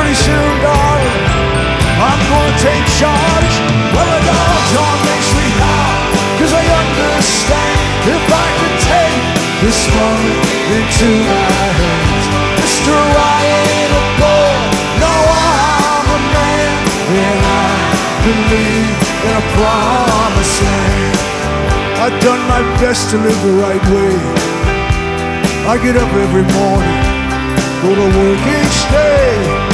Pretty soon, darling, I'm gonna take charge. Well, the dogs on Main Street now, 'cause I understand if I could take this moment into my hands. Mr. I ain't a boy, no, I'm a man, and I believe in a promised land. I've done my best to live the right way. I get up every morning, go to work each day.